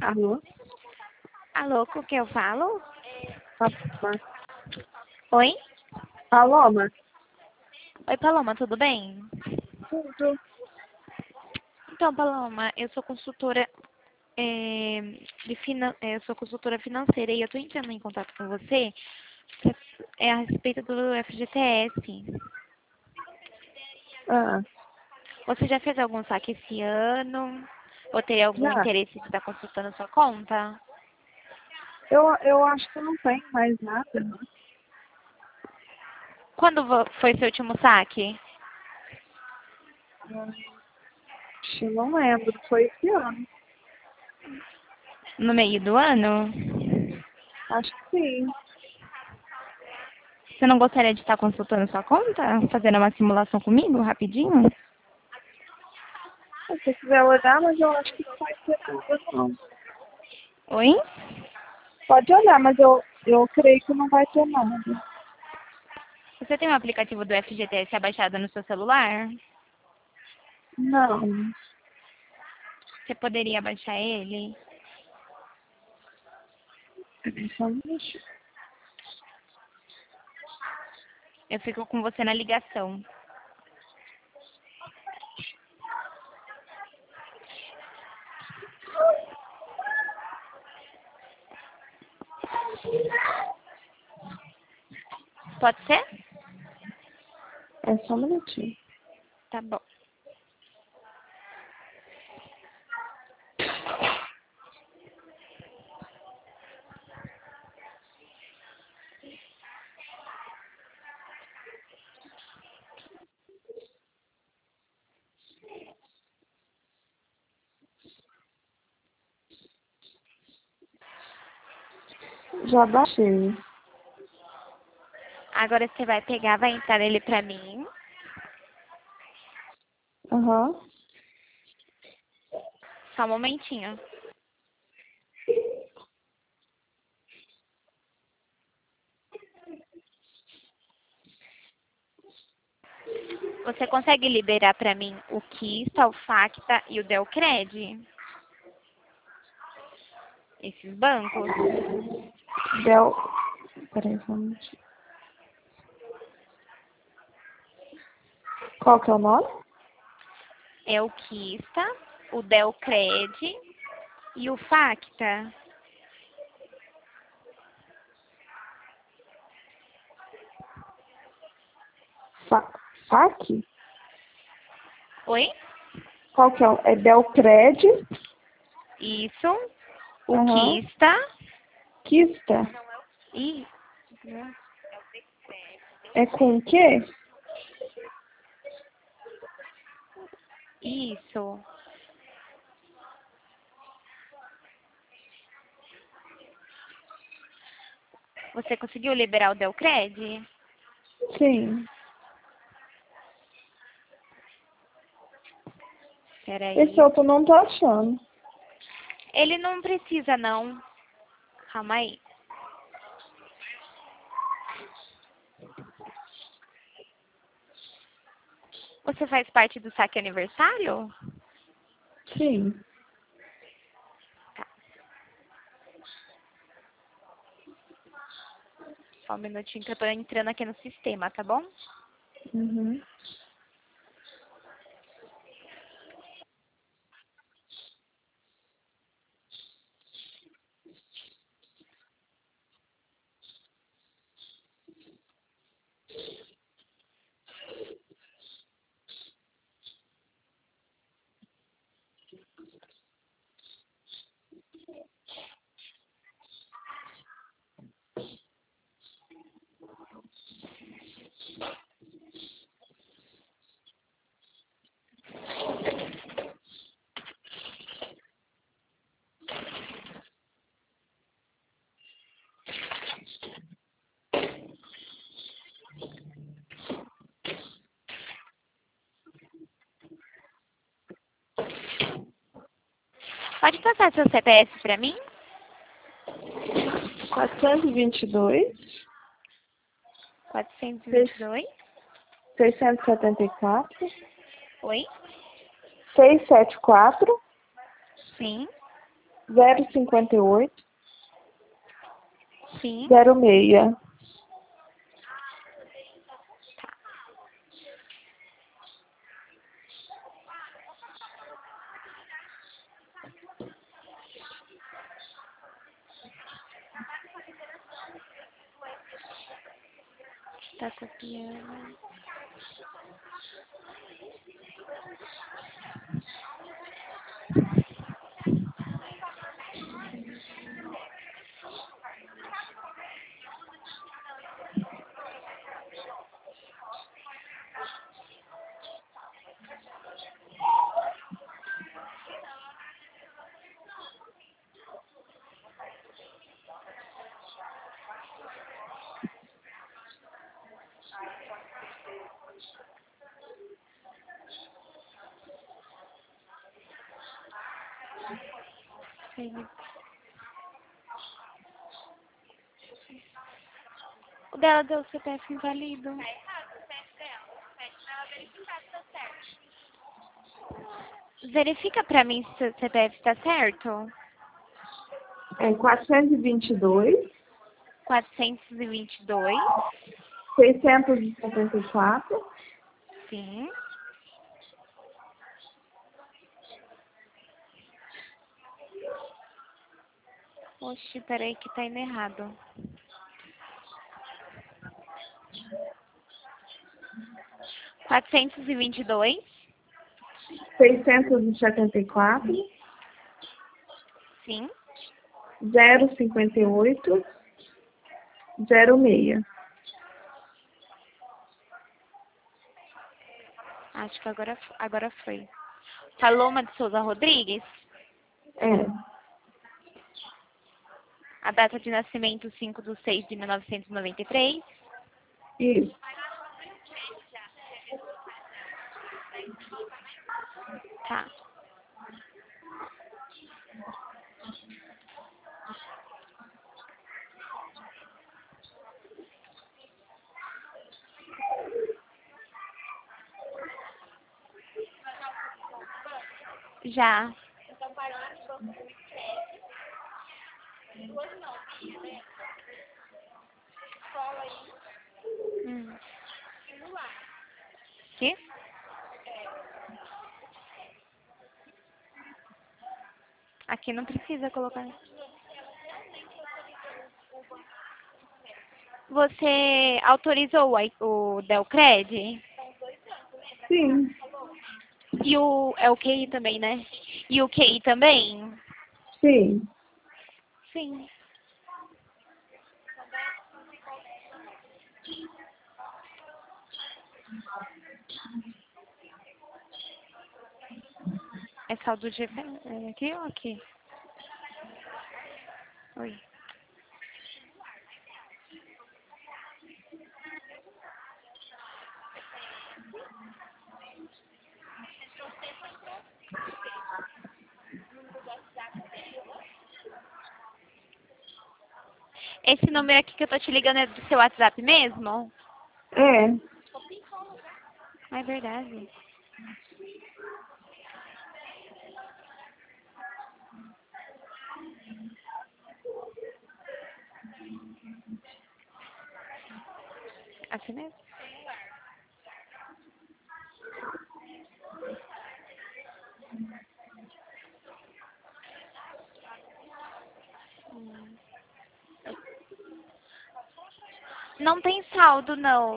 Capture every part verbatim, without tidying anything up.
Alô? Alô, com quem eu falo? Paloma. Oi? Paloma? Oi, Paloma, tudo bem? Tudo. Então, Paloma, eu sou consultora é, de finan... é, eu sou consultora financeira e eu tô entrando em contato com você é a respeito do F G T S. Ah, Você já fez algum saque esse ano? Ou teria algum já. interesse de estar consultando sua conta? Eu, eu acho que não tem mais nada, né? Quando vo- foi seu último saque? Acho que não lembro. Foi esse ano. No meio do ano? Acho que sim. Você não gostaria de estar consultando sua conta? Fazendo uma simulação comigo, rapidinho? Se você quiser olhar, mas eu acho que não vai ter nada, não. Oi? Pode olhar, mas eu, eu creio que não vai ter nada. Você tem o aplicativo do F G T S abaixado no seu celular? Não. Você poderia baixar ele? Só um minutinho. Eu fico com você na ligação. Pode ser? É só um minutinho. Tá bom. Já baixei. Agora você vai pegar, vai entrar nele pra mim. Aham. Só um momentinho. Você consegue liberar pra mim o Kista, o Facta e o Delcred? Esses bancos? Del... Peraí, só um minutinho. Qual que é o nome? É o Kista, o Delcred e o Facta. Fa... F A C? Oi? Qual que é o... É Belcred? Isso. O Aham. Kista. Kista? E É com o quê? isso. Você conseguiu liberar o Delcred? Sim. Esse Peraí. outro eu não tô achando. Ele não precisa, não. Calma aí. Você faz parte do saque aniversário? Sim. Tá. Só um minutinho que eu tô entrando aqui no sistema, tá bom? Uhum. Pode passar seu C P F pra mim? quatrocentos e vinte e dois, quatrocentos e vinte seis- e dois. seiscentos e setenta e quatro, Oi? seiscentos e setenta e quatro, Sim. zero cinquenta e oito, Sim. zero seis. Tá copiando. Felipe. O dela deu o C P F inválido. Verifica pra mim se o C P F tá certo. É quatrocentos e vinte e dois, quatrocentos e vinte e dois. seiscentos e setenta e quatro, Sim. Oxi, peraí que tá indo errado. quatrocentos e vinte e dois. seiscentos e setenta e quatro, Sim. zero cinquenta e oito, zero seis. Acho que agora, agora foi. Paloma de Souza Rodrigues. É, A data de nascimento cinco de seis de mil novecentos e noventa e três. isso. Tá. Já. Hum. Que? Aqui não precisa colocar. Você autorizou o, i- o Delcred? Sim, E o. É o Q I também, né? E o Q I também? sim. Sim. É saldo de. É aqui ou aqui? Oi. Esse número aqui que eu tô te ligando é do seu WhatsApp mesmo? É, Ah, é verdade. Assim mesmo? Não tem saldo, não.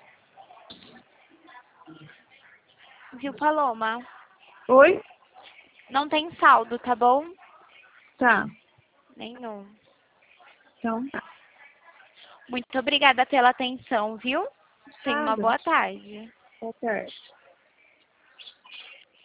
Viu, Paloma? oi? Não tem saldo, tá bom? Tá. Nenhum. Então tá. Muito obrigada pela atenção, viu? Tenha uma Nada. boa tarde. Boa tarde.